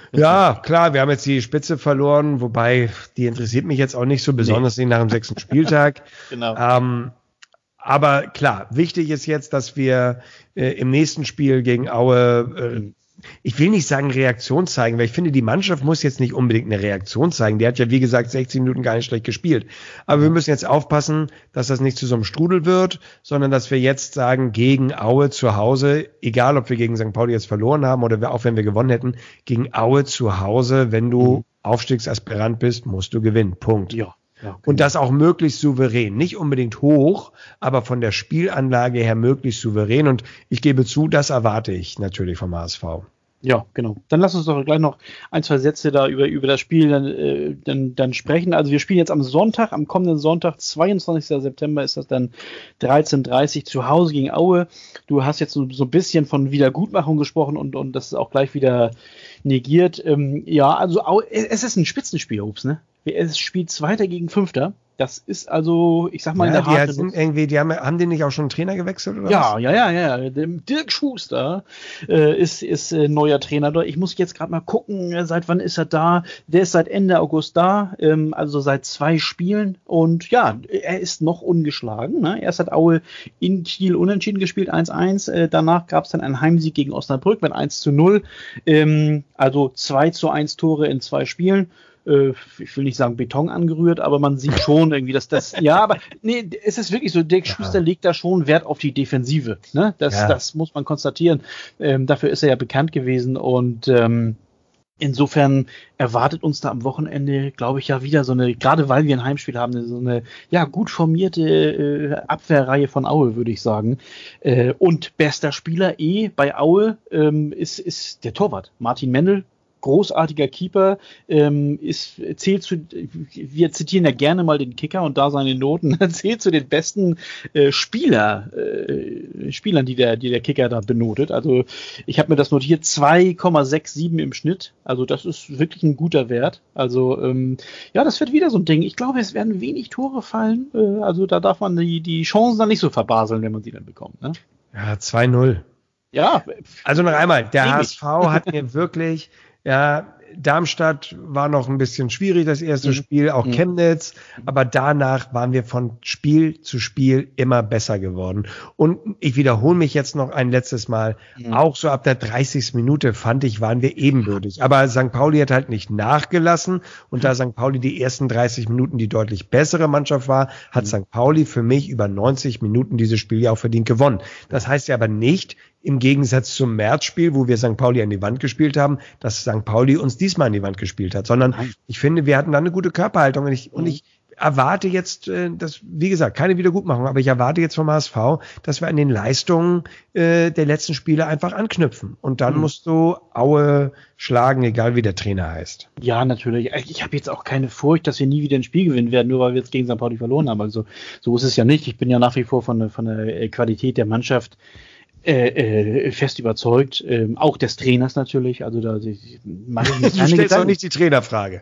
Ja, klar, wir haben jetzt die Spitze verloren, wobei die interessiert mich jetzt auch nicht so besonders nee. nach dem sechsten Spieltag. Genau. Ähm, aber klar, wichtig ist jetzt, dass wir äh, im nächsten Spiel gegen Aue, äh, ich will nicht sagen Reaktion zeigen, weil ich finde, die Mannschaft muss jetzt nicht unbedingt eine Reaktion zeigen. Die hat ja, wie gesagt, sechzehn Minuten gar nicht schlecht gespielt. Aber wir müssen jetzt aufpassen, dass das nicht zu so einem Strudel wird, sondern dass wir jetzt sagen, gegen Aue zu Hause, egal ob wir gegen Sankt Pauli jetzt verloren haben oder auch wenn wir gewonnen hätten, gegen Aue zu Hause, wenn du mhm. Aufstiegsaspirant bist, musst du gewinnen. Punkt. Ja. Ja, genau. Und das auch möglichst souverän. Nicht unbedingt hoch, aber von der Spielanlage her möglichst souverän. Und ich gebe zu, das erwarte ich natürlich vom H S V. Ja, genau. Dann lass uns doch gleich noch ein, zwei Sätze da über, über das Spiel dann, äh, dann, dann sprechen. Also wir spielen jetzt am Sonntag, am kommenden Sonntag, zweiundzwanzigsten September ist das dann dreizehn Uhr dreißig zu Hause gegen Aue. Du hast jetzt so, so ein bisschen von Wiedergutmachung gesprochen und, und das ist auch gleich wieder negiert. Ähm, ja, also Aue, es ist ein Spitzenspiel, Ups, ne? Es spielt Zweiter gegen Fünfter. Das ist also, ich sag mal, ja, in der die sind irgendwie, die haben, haben die nicht auch schon einen Trainer gewechselt oder ja, was? Ja, ja, ja, ja. Dirk Schuster äh, ist, ist äh, neuer Trainer dort. Ich muss jetzt gerade mal gucken, seit wann ist er da? Der ist seit Ende August da, ähm, also seit zwei Spielen. Und ja, er ist noch ungeschlagen. Ne? Erst hat Aue in Kiel unentschieden gespielt, eins eins. Äh, danach gab es dann einen Heimsieg gegen Osnabrück mit eins zu null. Ähm, also zwei zu eins Tore in zwei Spielen. Ich will nicht sagen Beton angerührt, aber man sieht schon irgendwie, dass das, ja, aber nee, es ist wirklich so, Dirk ja. Schuster legt da schon Wert auf die Defensive, ne? Das, ja. das muss man konstatieren. Ähm, dafür ist er ja bekannt gewesen und ähm, insofern erwartet uns da am Wochenende, glaube ich, ja wieder so eine, gerade weil wir ein Heimspiel haben, so eine, ja, gut formierte äh, Abwehrreihe von Aue, würde ich sagen. Äh, und bester Spieler eh bei Aue ähm, ist, ist der Torwart, Martin Mendel. Großartiger Keeper, ähm, ist, zählt zu, wir zitieren ja gerne mal den Kicker und da seine Noten, zählt zu den besten äh, Spieler, äh, Spielern, die der, die der Kicker da benotet. Also ich habe mir das notiert, zwei Komma siebenundsechzig im Schnitt, also das ist wirklich ein guter Wert. Also ähm, ja, das wird wieder so ein Ding. Ich glaube, es werden wenig Tore fallen, äh, also da darf man die, die Chancen dann nicht so verbaseln, wenn man sie dann bekommt. Ne? Ja, zwei null. Ja. Also noch einmal, der H S V hat mir wirklich Ja, Darmstadt war noch ein bisschen schwierig, das erste mhm. Spiel, auch mhm. Chemnitz, aber danach waren wir von Spiel zu Spiel immer besser geworden. Und ich wiederhole mich jetzt noch ein letztes Mal, mhm. auch so ab der dreißigsten Minute fand ich, waren wir ebenbürtig. Aber Sankt Pauli hat halt nicht nachgelassen und da Sankt Pauli die ersten dreißig Minuten die deutlich bessere Mannschaft war, hat mhm. Sankt Pauli für mich über neunzig Minuten dieses Spiel ja auch verdient gewonnen. Das heißt ja aber nicht, im Gegensatz zum Märzspiel, wo wir Sankt Pauli an die Wand gespielt haben, dass Sankt Pauli uns diesmal an die Wand gespielt hat, sondern Nein. ich finde, wir hatten da eine gute Körperhaltung und ich, mhm. und ich erwarte jetzt, äh, das, wie gesagt, keine Wiedergutmachung, aber ich erwarte jetzt vom H S V, dass wir an den Leistungen äh, der letzten Spiele einfach anknüpfen und dann mhm. musst du Aue schlagen, egal wie der Trainer heißt. Ja, natürlich. Ich habe jetzt auch keine Furcht, dass wir nie wieder ein Spiel gewinnen werden, nur weil wir jetzt gegen Sankt Pauli verloren haben. Also so ist es ja nicht. Ich bin ja nach wie vor von, von der Qualität der Mannschaft Äh, äh, fest überzeugt, ähm, auch des Trainers natürlich, also da mache ich mir Du stellst doch nicht die Trainerfrage.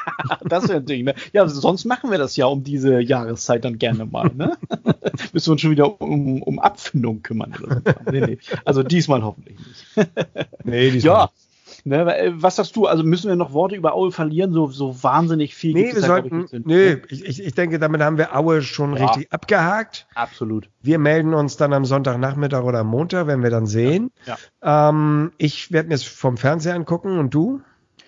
Das wäre natürlich, ne? Ja, sonst machen wir das ja um diese Jahreszeit dann gerne mal, ne? Müssen wir uns schon wieder um, um Abfindung kümmern oder so. Nee, nee. Also diesmal hoffentlich nicht. Nee, diesmal ja. Ne, was sagst du? Also müssen wir noch Worte über Aue verlieren? So, so wahnsinnig viel nee, gibt es wir sollten, ich, nee, ich, ich denke, damit haben wir Aue schon ja. richtig abgehakt. Absolut. Wir melden uns dann am Sonntagnachmittag oder am Montag, wenn wir dann sehen. Ja. Ja. Ähm, ich werde mir es vom Fernseher angucken und du?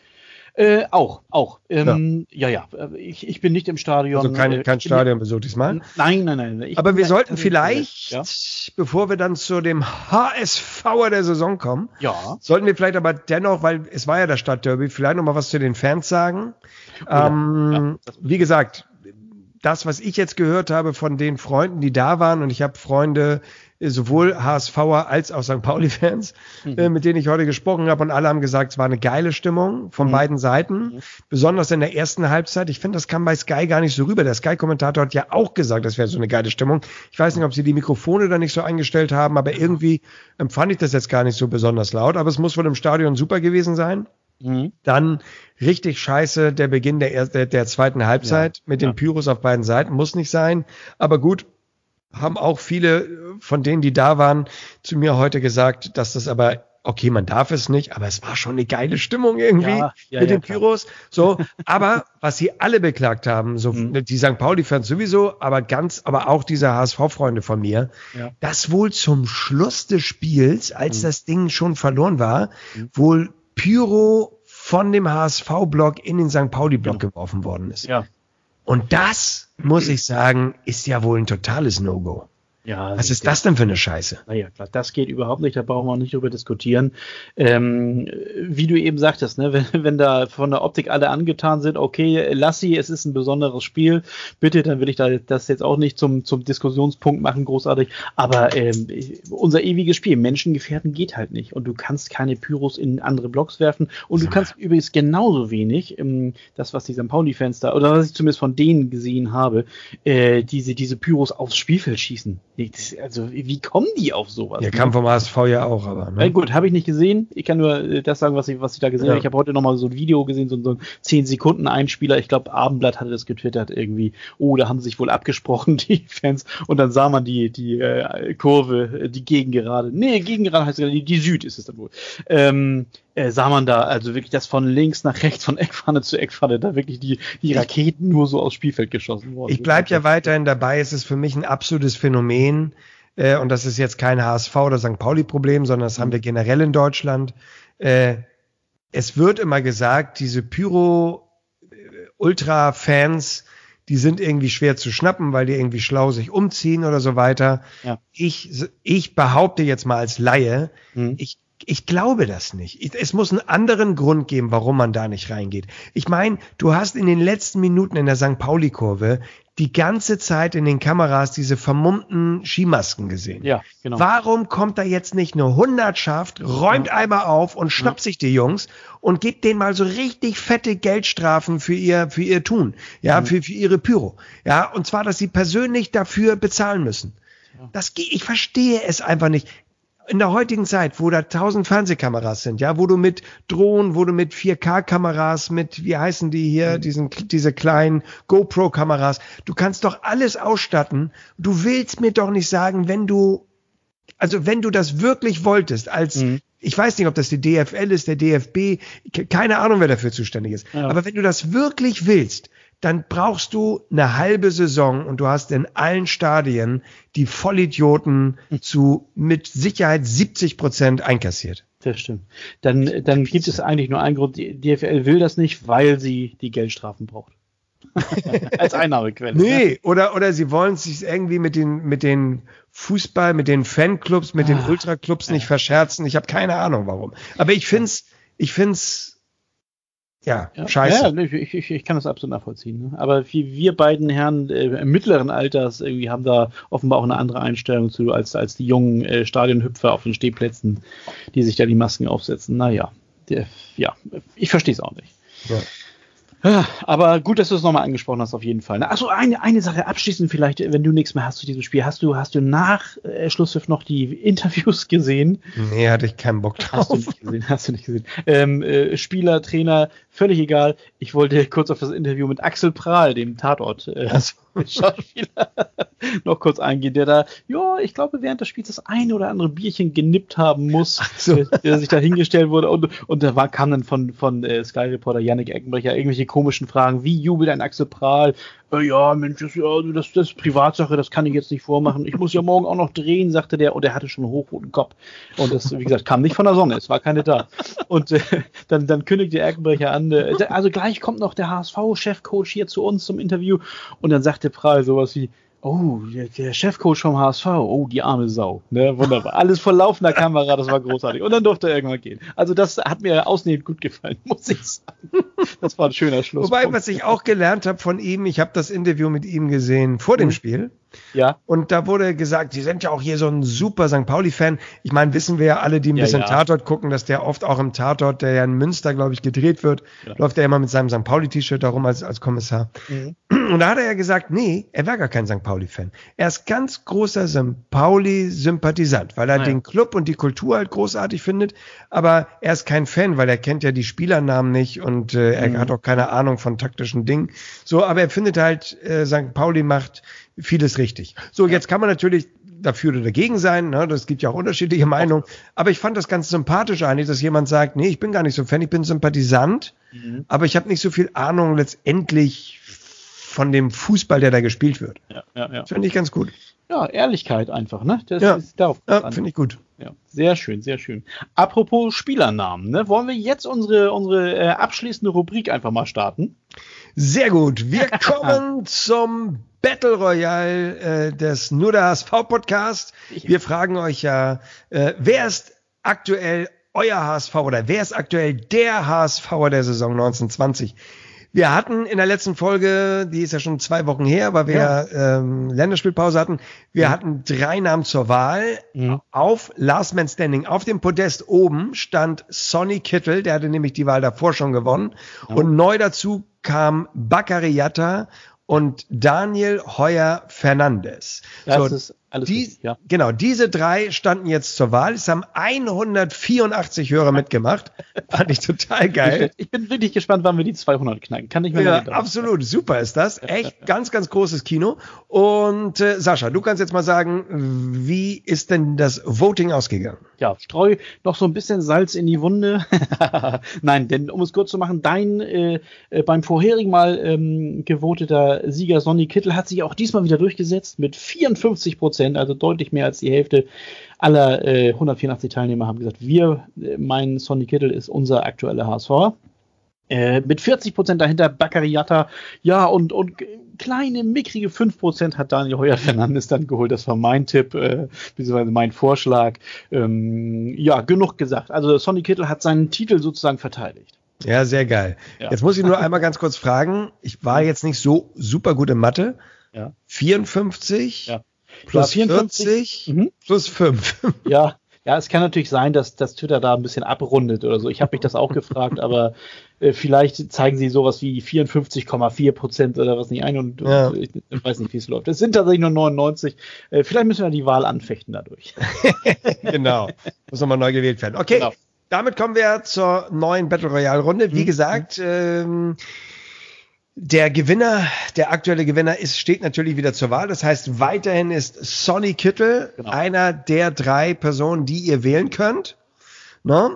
Äh, auch, auch. Ähm, ja. ja, ja. Ich, ich bin nicht im Stadion. Also kein, kein Stadionbesuch diesmal? Nein, nein, nein. Ich Aber wir sollten vielleicht, ja? bevor wir dann zu dem H S V der Saison kommen, ja. sollten wir vielleicht aber dennoch, weil es war ja das Stadtderby, vielleicht noch mal was zu den Fans sagen. Oh, ähm, ja. Wie gesagt, das, was ich jetzt gehört habe von den Freunden, die da waren, und ich habe Freunde, sowohl HSVer als auch Sankt Pauli-Fans, mhm. äh, mit denen ich heute gesprochen habe, und alle haben gesagt, es war eine geile Stimmung von mhm. beiden Seiten, mhm. besonders in der ersten Halbzeit. Ich finde, das kam bei Sky gar nicht so rüber. Der Sky-Kommentator hat ja auch gesagt, das wäre so eine geile Stimmung. Ich weiß nicht, ob sie die Mikrofone da nicht so eingestellt haben, aber irgendwie empfand ich das jetzt gar nicht so besonders laut, aber es muss wohl im Stadion super gewesen sein. Mhm. Dann richtig scheiße der Beginn der, der, der zweiten Halbzeit ja. mit den ja. Pyros auf beiden Seiten, muss nicht sein, aber gut, haben auch viele von denen, die da waren, zu mir heute gesagt, dass das aber okay, man darf es nicht, aber es war schon eine geile Stimmung irgendwie Ja, ja, mit ja, den klar. Pyros. So, aber was sie alle beklagt haben, so Mhm. die Sankt Pauli-Fans sowieso, aber ganz, aber auch diese H S V-Freunde von mir, Ja. dass wohl zum Schluss des Spiels, als Mhm. das Ding schon verloren war, Mhm. wohl Pyro von dem H S V-Block in den Sankt Pauli-Block Genau. geworfen worden ist. Ja. Und das, muss ich sagen, ist ja wohl ein totales No-Go. Ja, Was ist das denn für eine Scheiße? Naja, klar, das geht überhaupt nicht, da brauchen wir auch nicht drüber diskutieren. Ähm, wie du eben sagtest, ne, wenn, wenn da von der Optik alle angetan sind, okay, lass sie, es ist ein besonderes Spiel, bitte, dann will ich da das jetzt auch nicht zum, zum Diskussionspunkt machen, großartig, aber ähm, unser ewiges Spiel, Menschengefährden geht halt nicht und du kannst keine Pyros in andere Blocks werfen und du kannst übrigens genauso wenig, ähm, das, was die Sankt Pauli-Fans da, oder was ich zumindest von denen gesehen habe, äh, diese, diese Pyros aufs Spielfeld schießen. Das, also, wie kommen die auf sowas? Der kam vom H S V ja auch, aber. Ja, Ne? gut, habe ich nicht gesehen. Ich kann nur äh, das sagen, was ich, was ich da gesehen Ja. habe. Ich habe heute nochmal so ein Video gesehen, so, so ein zehn Sekunden Einspieler. Ich glaube, Abendblatt hatte das getwittert irgendwie. Oh, da haben sie sich wohl abgesprochen, die Fans. Und dann sah man die, die äh, Kurve, äh, die Gegengerade. Nee, Gegengerade heißt ja, die, die Süd ist es dann wohl. Ähm, äh, sah man da also wirklich das von links nach rechts, von Eckpfanne zu Eckpfanne, da wirklich die, die Raketen nur so aufs Spielfeld geschossen worden. Ich bleib ja weiterhin dabei. Es ist für mich ein absolutes Phänomen. Äh, und das ist jetzt kein H S V oder Sankt Pauli-Problem, sondern das haben wir generell in Deutschland. Äh, es wird immer gesagt, diese Pyro-Ultra-Fans, die sind irgendwie schwer zu schnappen, weil die irgendwie schlau sich umziehen oder so weiter. Ja. Ich, ich behaupte jetzt mal als Laie, Mhm. ich Ich glaube das nicht. Ich, es muss einen anderen Grund geben, warum man da nicht reingeht. Ich meine, du hast in den letzten Minuten in der Sankt Pauli-Kurve die ganze Zeit in den Kameras diese vermummten Skimasken gesehen. Ja, genau. Warum kommt da jetzt nicht eine Hundertschaft, räumt Ja. einmal auf und schnappt Ja. sich die Jungs und gibt denen mal so richtig fette Geldstrafen für ihr, für ihr Tun, ja, Mhm. für, für ihre Pyro. Ja, und zwar, dass sie persönlich dafür bezahlen müssen. Ja. Das geht, ich verstehe es einfach nicht. In der heutigen Zeit, wo da tausend Fernsehkameras sind, ja, wo du mit Drohnen, wo du mit vier K-Kameras, mit, wie heißen die hier, diesen, diese kleinen GoPro-Kameras, du kannst doch alles ausstatten. Du willst mir doch nicht sagen, wenn du, also wenn du das wirklich wolltest, als, Mhm. ich weiß nicht, ob das die D F L ist, der D F B, ke- keine Ahnung, wer dafür zuständig ist. Ja. Aber wenn du das wirklich willst, dann brauchst du eine halbe Saison und du hast in allen Stadien die Vollidioten zu mit Sicherheit siebzig Prozent einkassiert. Das stimmt. Dann, dann gibt es eigentlich nur einen Grund, die D F L will das nicht, weil sie die Geldstrafen braucht. Als Einnahmequelle. Nee, oder, oder sie wollen es sich irgendwie mit den, mit den Fußball, mit den Fanclubs, mit den Ah, Ultraclubs ja. nicht verscherzen. Ich habe keine Ahnung warum. Aber ich find's, ich find's, ja, Ja, scheiße. Ja, ich, ich, ich, ich kann das absolut nachvollziehen. Ne? Aber wie wir beiden Herren äh, mittleren Alters irgendwie haben da offenbar auch eine andere Einstellung zu, als, als die jungen äh, Stadionhüpfer auf den Stehplätzen, die sich da die Masken aufsetzen. Naja, der, ja, ich verstehe es auch nicht. Ja. Ja, aber gut, dass du es nochmal angesprochen hast, auf jeden Fall. Achso, eine, eine Sache abschließend vielleicht, wenn du nichts mehr hast zu diesem Spiel. Hast du, hast du nach äh, Schlusspfiff noch die Interviews gesehen? Nee, hatte ich keinen Bock Hast du drauf. nicht gesehen, hast du nicht gesehen. Ähm, äh, Spieler, Trainer, völlig egal. Ich wollte kurz auf das Interview mit Axel Prahl, dem Tatort äh, Also, Schauspieler, noch kurz eingehen, der da, ja, ich glaube, während des Spiels das eine oder andere Bierchen genippt haben muss, Ach so. der, der sich da hingestellt wurde. Und, und da war, kam dann von, von äh, Sky-Reporter Yannick Eckenbrecher irgendwelche komischen Fragen, wie jubelt ein Axel Prahl? Äh, ja, Mensch, das, ja, das, das ist Privatsache, das kann ich jetzt nicht vormachen. Ich muss ja morgen auch noch drehen, sagte der. Und er hatte schon einen hochroten Kopf. Und das, wie gesagt, kam nicht von der Sonne, es war keine da. Und äh, dann, dann kündigte Eckenbrecher an, äh, also gleich kommt noch der H S V-Chefcoach hier zu uns zum Interview. Und dann sagte Prahl sowas wie, oh, der, der Chefcoach vom H S V, oh, die arme Sau. Ne, wunderbar. Alles vor laufender Kamera, das war großartig. Und dann durfte er irgendwann gehen. Also das hat mir ausnehmend gut gefallen, muss ich sagen. Das war ein schöner Schluss. Wobei, was ich auch gelernt habe von ihm, ich habe das Interview mit ihm gesehen vor dem Mhm. Spiel. Ja, Und da wurde gesagt, Sie sind ja auch hier so ein super Sankt Pauli-Fan. Ich meine, wissen wir ja alle, die ein Ja, bisschen ja. Tatort gucken, dass der oft auch im Tatort, der ja in Münster, glaube ich, gedreht wird, Ja. läuft er immer mit seinem Sankt Pauli-T-Shirt darum als, als Kommissar. Mhm. Und da hat er ja gesagt, nee, er wäre gar kein Sankt Pauli-Fan. Er ist ganz großer Sankt Pauli-Sympathisant, weil er Ah, ja. den Club und die Kultur halt großartig findet. Aber er ist kein Fan, weil er kennt ja die Spielernamen nicht und äh, er Mhm. hat auch keine Ahnung von taktischen Dingen. So, aber er findet halt, äh, Sankt Pauli macht vieles richtig. So, jetzt kann man natürlich dafür oder dagegen sein, ne? Das gibt ja auch unterschiedliche Meinungen, aber ich fand das ganz sympathisch eigentlich, dass jemand sagt, nee, ich bin gar nicht so Fan, ich bin Sympathisant, mhm. aber ich habe nicht so viel Ahnung letztendlich von dem Fußball, der da gespielt wird. Ja, ja, ja. Finde ich ganz gut. Ja, Ehrlichkeit einfach, ne? Das ja, ist darauf ja finde ich gut. Ja, sehr schön, sehr schön. Apropos Spielernamen, ne? Wollen wir jetzt unsere, unsere äh, abschließende Rubrik einfach mal starten? Sehr gut. Wir kommen zum Battle Royale äh, des Nur der H S V-Podcast. Wir fragen euch ja, äh, wer ist aktuell euer H S V oder wer ist aktuell der H S V'er der Saison neunzehn zwanzig? Wir hatten in der letzten Folge, die ist ja schon zwei Wochen her, weil wir ja. ähm, Länderspielpause hatten, wir mhm. hatten drei Namen zur Wahl. Mhm. Auf Last Man Standing, auf dem Podest oben stand Sonny Kittel, der hatte nämlich die Wahl davor schon gewonnen. Mhm. Und neu dazu kam Bakary Jatta und Daniel Heuer Fernandes. Das so, ist alles die, richtig, ja. Genau, diese drei standen jetzt zur Wahl. Es haben hundertvierundachtzig Hörer mitgemacht. Fand ich total geil. Ich bin wirklich gespannt, wann wir die zweihundert knacken. Kann ich mir Ja, absolut. Super ist das. Echt ganz, ganz großes Kino. Und äh, Sascha, du kannst jetzt mal sagen, wie ist denn das Voting ausgegangen? Ja, streu noch so ein bisschen Salz in die Wunde. Nein, denn um es kurz zu machen, dein äh, beim vorherigen Mal ähm, gewoteter Sieger Sonny Kittel hat sich auch diesmal wieder durchgesetzt mit vierundfünfzig Prozent. Also deutlich mehr als die Hälfte aller äh, hundertvierundachtzig Teilnehmer haben gesagt, wir äh, meinen, Sonny Kittel ist unser aktueller H S V. Äh, mit vierzig Prozent dahinter Bakary Jatta, ja, und, und kleine, mickrige fünf Prozent hat Daniel Heuer Fernandes dann geholt. Das war mein Tipp, äh, beziehungsweise mein Vorschlag. Ähm, ja, genug gesagt. Also Sonny Kittel hat seinen Titel sozusagen verteidigt. Ja, sehr geil. Ja. Jetzt muss ich nur einmal ganz kurz fragen, ich war jetzt nicht so super gut in Mathe. Ja. vierundfünfzig ja. plus ja, vierzig mhm. plus fünf. Ja, ja, es kann natürlich sein, dass, dass Twitter da ein bisschen abrundet oder so. Ich habe mich das auch gefragt, aber äh, vielleicht zeigen sie sowas wie vierundfünfzig Komma vier Prozent oder was nicht ein und, ja. und ich, ich weiß nicht, wie es läuft. Es sind tatsächlich nur neunundneunzig. Äh, vielleicht müssen wir die Wahl anfechten dadurch. Genau, muss nochmal neu gewählt werden. Okay, genau. Damit kommen wir zur neuen Battle Royale Runde. Wie mhm. gesagt, ähm, der Gewinner, der aktuelle Gewinner ist, steht natürlich wieder zur Wahl. Das heißt, weiterhin ist Sonny Kittel genau. einer der drei Personen, die ihr wählen könnt. Ne?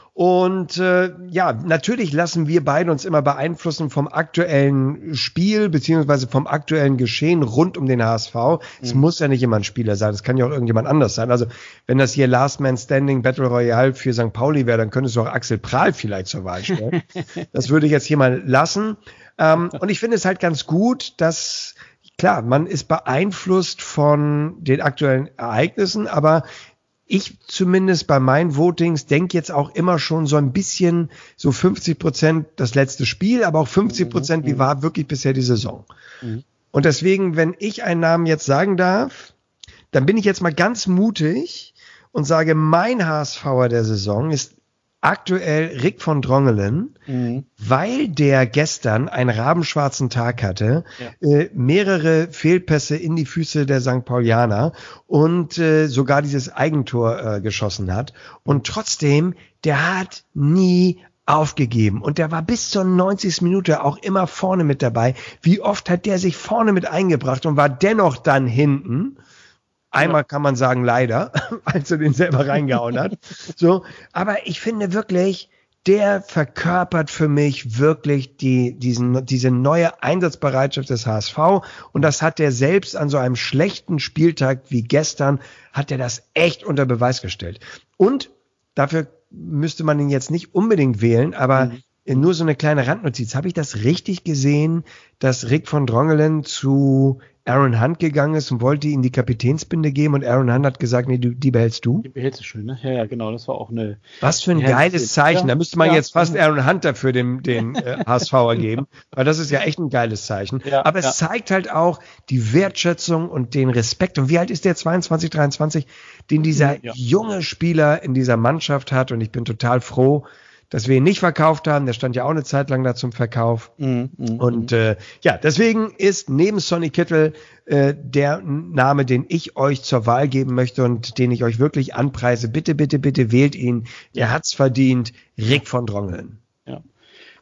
Und äh, ja, natürlich lassen wir beide uns immer beeinflussen vom aktuellen Spiel beziehungsweise vom aktuellen Geschehen rund um den H S V. Es mhm. muss ja nicht immer ein Spieler sein, es kann ja auch irgendjemand anders sein. Also wenn das hier Last Man Standing Battle Royale für Sankt Pauli wäre, dann könntest du auch Axel Prahl vielleicht zur Wahl stellen. Das würde ich jetzt hier mal lassen. Ähm, und ich finde es halt ganz gut, dass, klar, man ist beeinflusst von den aktuellen Ereignissen, aber ich zumindest bei meinen Votings denke jetzt auch immer schon so ein bisschen so fünfzig Prozent das letzte Spiel, aber auch fünfzig Prozent, wie war wirklich bisher die Saison. Mhm. Und deswegen, wenn ich einen Namen jetzt sagen darf, dann bin ich jetzt mal ganz mutig und sage, mein HSVer der Saison ist aktuell Rick von Drongelen, mhm. weil der gestern einen rabenschwarzen Tag hatte, ja. äh, mehrere Fehlpässe in die Füße der Sankt Paulianer und äh, sogar dieses Eigentor äh, geschossen hat. Und trotzdem, der hat nie aufgegeben und der war bis zur neunzigsten Minute auch immer vorne mit dabei. Wie oft hat der sich vorne mit eingebracht und war dennoch dann hinten? Einmal kann man sagen, leider, als er den selber reingehauen hat. So, aber ich finde wirklich, der verkörpert für mich wirklich die, diesen, diese neue Einsatzbereitschaft des H S V. Und das hat der selbst an so einem schlechten Spieltag wie gestern, hat er das echt unter Beweis gestellt. Und dafür müsste man ihn jetzt nicht unbedingt wählen, aber mhm. nur so eine kleine Randnotiz. Habe ich das richtig gesehen, dass Rick von Drongelen zu Aaron Hunt gegangen ist und wollte ihm die Kapitänsbinde geben und Aaron Hunt hat gesagt, nee, du, die behältst du? Die behältst du schön, ne? Ja, ja, genau, das war auch eine... Was für ein geiles Zeichen, ja, da müsste man ja, jetzt fast Aaron Hunt dafür den, den äh, H S V ergeben, weil das ist ja echt ein geiles Zeichen. Ja, aber es ja. zeigt halt auch die Wertschätzung und den Respekt. Und wie alt ist der, zweiundzwanzig, dreiundzwanzig, den dieser ja. junge Spieler in dieser Mannschaft hat und ich bin total froh, dass wir ihn nicht verkauft haben. Der stand ja auch eine Zeit lang da zum Verkauf. Mm, mm, und äh, ja, deswegen ist neben Sonny Kittel äh, der Name, den ich euch zur Wahl geben möchte und den ich euch wirklich anpreise. Bitte, bitte, bitte wählt ihn. Er hat's verdient. Rick von Drongelen. Ja.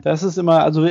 Das ist immer, also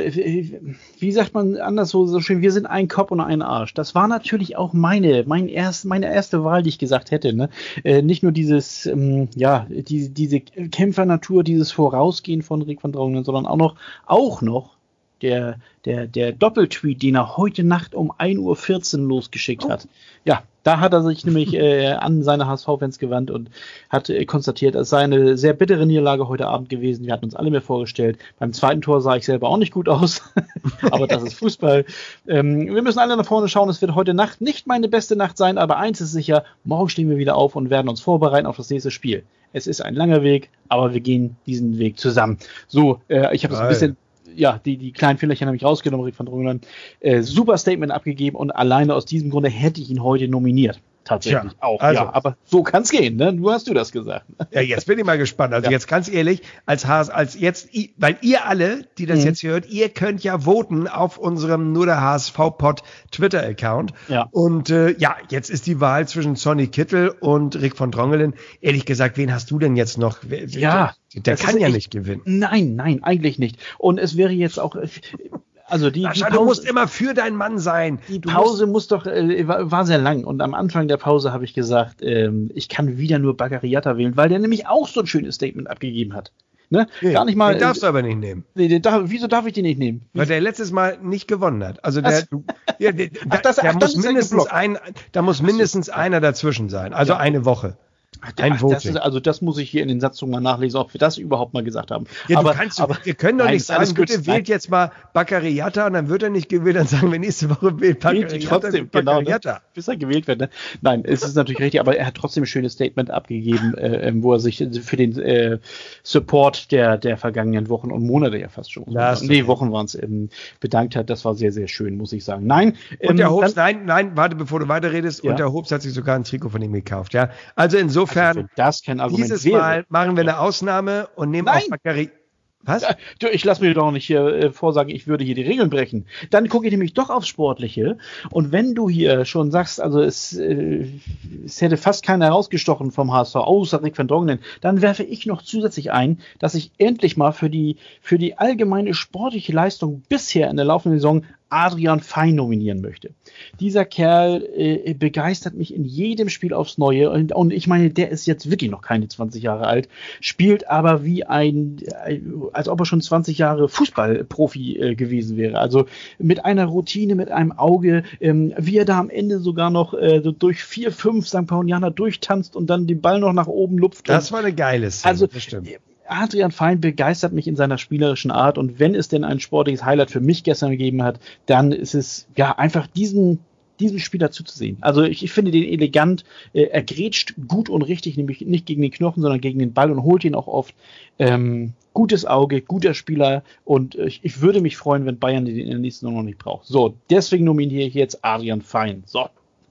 wie sagt man anders so, so schön, wir sind ein Kopf und ein Arsch. Das war natürlich auch meine, mein erst, meine erste Wahl, die ich gesagt hätte. Ne? Äh, nicht nur dieses, ähm, ja, die, diese Kämpfernatur, dieses Vorausgehen von Rick van Drongelen, sondern auch noch, auch noch der, der, der Doppeltweet, den er heute Nacht um ein Uhr vierzehn losgeschickt oh. hat. Ja, da hat er sich nämlich äh, an seine H S V-Fans gewandt und hat äh, konstatiert, es sei eine sehr bittere Niederlage heute Abend gewesen. Wir hatten uns alle mehr vorgestellt. Beim zweiten Tor sah ich selber auch nicht gut aus, aber das ist Fußball. Ähm, wir müssen alle nach vorne schauen. Es wird heute Nacht nicht meine beste Nacht sein, aber eins ist sicher, morgen stehen wir wieder auf und werden uns vorbereiten auf das nächste Spiel. Es ist ein langer Weg, aber wir gehen diesen Weg zusammen. So, äh, ich habe das ein bisschen... Ja, die, die kleinen Fehlerchen habe ich rausgenommen, Rick van Drongelen. Äh, super Statement abgegeben und alleine aus diesem Grunde hätte ich ihn heute nominiert. Tatsächlich ja, auch, also, ja. Aber so kann es gehen, ne? Nur hast du das gesagt. Ja, jetzt bin ich mal gespannt. Also ja. jetzt ganz ehrlich, als H S, als jetzt, weil ihr alle, die das mhm. jetzt hört, ihr könnt ja voten auf unserem Nur der H S V-Pod Twitter-Account. Ja. Und äh, ja, jetzt ist die Wahl zwischen Sonny Kittel und Rick van Drongelen. Ehrlich gesagt, wen hast du denn jetzt noch? Ja. Der, der kann ja echt, nicht gewinnen. Nein, nein, eigentlich nicht. Und es wäre jetzt auch... Also die, Sascha, die Pause, du musst immer für deinen Mann sein. Die Pause muss doch äh, war, war sehr lang und am Anfang der Pause habe ich gesagt, ähm, ich kann wieder nur Baccariata wählen, weil der nämlich auch so ein schönes Statement abgegeben hat. Ne? Nee, Gar nicht mal. Den darfst du aber nicht nehmen. Nee, den darf, wieso darf ich den nicht nehmen? Weil der letztes Mal nicht gewonnen hat. Also der, du, ja, der, ach, das, der ach, muss mindestens ein, da muss mindestens einer dazwischen sein. Also ja. eine Woche. Ein Ach, das ist, also das muss ich hier in den Satzungen mal nachlesen, ob wir das überhaupt mal gesagt haben. Ja, aber, du kannst, aber wir können doch nein, nicht sagen, bitte gut, wählt jetzt mal Baccariata und dann wird er nicht gewählt, dann sagen wir nächste Woche wählt Baccariata. Trotzdem, genau, ne, bis er gewählt wird. Ne? Nein, es ist natürlich richtig, aber er hat trotzdem ein schönes Statement abgegeben, äh, wo er sich für den äh, Support der, der vergangenen Wochen und Monate ja fast schon, ja, nee, okay. Wochen waren es, ähm, bedankt hat. Das war sehr, sehr schön, muss ich sagen. Nein. Und ähm, der Hobbs, nein, nein, warte, bevor du weiterredest, ja. und der Hobbs hat sich sogar ein Trikot von ihm gekauft. Ja, also insofern. Also das kein Argument Dieses wäre. Mal machen wir eine Ausnahme und nehmen Nein. auch Baccari. Was? Du, ich lasse mir doch nicht hier äh, vorsagen, ich würde hier die Regeln brechen. Dann gucke ich nämlich doch aufs Sportliche. Und wenn du hier schon sagst, also es, äh, es hätte fast keiner herausgestochen vom H S V, außer Rick van Drongelen, dann werfe ich noch zusätzlich ein, dass ich endlich mal für die, für die allgemeine sportliche Leistung bisher in der laufenden Saison Adrian Fein nominieren möchte. Dieser Kerl äh, begeistert mich in jedem Spiel aufs Neue und, und ich meine, der ist jetzt wirklich noch keine zwanzig Jahre alt, spielt aber wie ein, äh, als ob er schon zwanzig Jahre Fußballprofi äh, gewesen wäre. Also mit einer Routine, mit einem Auge, ähm, wie er da am Ende sogar noch äh, so durch vier, fünf Sankt Paulianer durchtanzt und dann den Ball noch nach oben lupft. Das war eine geile Szene, also, das stimmt. Adrian Fein begeistert mich in seiner spielerischen Art und wenn es denn ein sportliches Highlight für mich gestern gegeben hat, dann ist es ja einfach diesen, diesen Spieler zuzusehen. Also ich, ich finde den elegant, äh, er grätscht gut und richtig, nämlich nicht gegen den Knochen, sondern gegen den Ball und holt ihn auch oft. Ähm, gutes Auge, guter Spieler und äh, ich, ich würde mich freuen, wenn Bayern den in der nächsten Saison noch nicht braucht. So, deswegen nominiere ich jetzt Adrian Fein. So.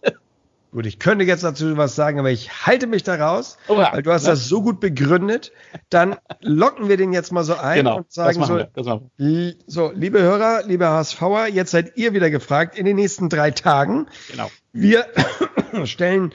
Gut, ich könnte jetzt dazu was sagen, aber ich halte mich da raus, oh ja, weil du hast ja. das so gut begründet. Dann locken wir den jetzt mal so ein genau, und sagen das so, wir, das machen wir. so, liebe Hörer, liebe HSVer, jetzt seid ihr wieder gefragt in den nächsten drei Tagen. Genau. Wir stellen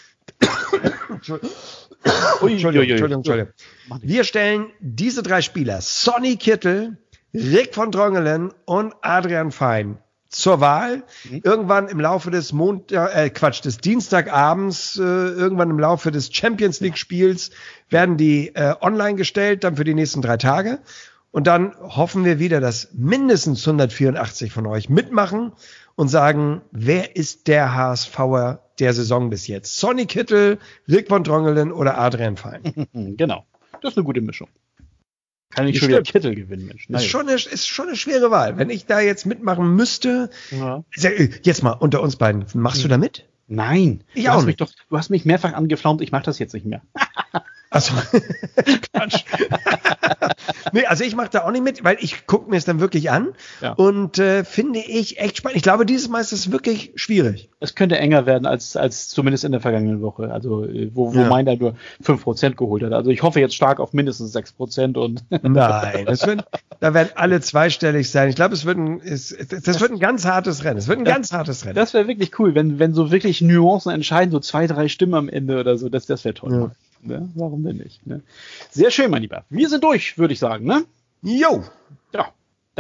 Entschuldigung, Entschuldigung, Entschuldigung. Wir stellen diese drei Spieler, Sonny Kittel, Rick van Drongelen und Adrian Fein, zur Wahl. Mhm. Irgendwann im Laufe des Montag, äh, Quatsch, des Dienstagabends, äh, irgendwann im Laufe des Champions League Spiels werden die äh, online gestellt, dann für die nächsten drei Tage. Und dann hoffen wir wieder, dass mindestens hundertvierundachtzig von euch mitmachen und sagen, wer ist der HSVer der Saison bis jetzt? Sonny Kittel, Rick van Drongelen oder Adrian Fein? Genau. Das ist eine gute Mischung. Kann ich schon wieder Kittel gewinnen, Mensch. Ist schon, eine, ist schon eine schwere Wahl. Wenn ich da jetzt mitmachen müsste, ja. Jetzt mal unter uns beiden, machst hm. du da mit? Nein. Ich du auch hast nicht. Mich doch, du hast mich mehrfach angeflaumt, ich mache das jetzt nicht mehr. Achso, Quatsch. Nee, also ich mache da auch nicht mit, weil ich gucke mir es dann wirklich an ja. und äh, finde ich echt spannend. Ich glaube, dieses Mal ist es wirklich schwierig. Es könnte enger werden als, als zumindest in der vergangenen Woche, also wo, wo ja. meiner nur fünf Prozent geholt hat. Also ich hoffe jetzt stark auf mindestens sechs Prozent. Und Nein, das wird, da werden alle zweistellig sein. Ich glaube, es wird ein, es, das wird ein ganz hartes Rennen. Es wird ein das, ganz hartes Rennen. Das wäre wirklich cool, wenn, wenn so wirklich Nuancen entscheiden, so zwei, drei Stimmen am Ende oder so. Das, das wäre toll. Ja. Ne? Warum denn nicht? Ne? Sehr schön, mein Lieber. Wir sind durch, würde ich sagen, ne? Jo. Ja.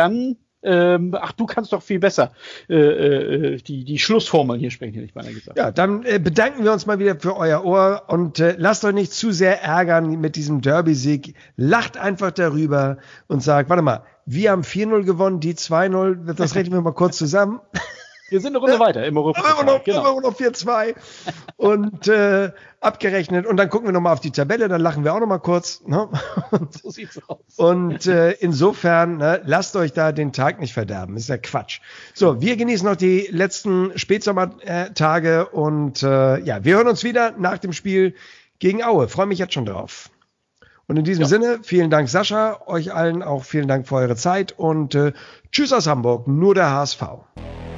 dann, ähm, ach, du kannst doch viel besser äh, äh, die, die Schlussformeln hier sprechen, hätte ich beinahe gesagt. Ja, dann äh, bedanken wir uns mal wieder für euer Ohr und äh, lasst euch nicht zu sehr ärgern mit diesem Derby-Sieg. Lacht einfach darüber und sagt, warte mal, wir haben vier null gewonnen, die zwei null, das rechnen wir mal kurz zusammen. Wir sind eine Runde weiter im Europapokal. Immer noch, genau. immer noch vier zwei und äh, abgerechnet. Und dann gucken wir nochmal auf die Tabelle, dann lachen wir auch nochmal kurz. Ne? So sieht's aus. Und äh, insofern, ne, lasst euch da den Tag nicht verderben. Ist ja Quatsch. So, wir genießen noch die letzten Spätsommertage und äh, ja, wir hören uns wieder nach dem Spiel gegen Aue. Freue mich jetzt schon drauf. Und in diesem ja. Sinne, vielen Dank Sascha, euch allen auch vielen Dank für eure Zeit und äh, tschüss aus Hamburg, nur der H S V.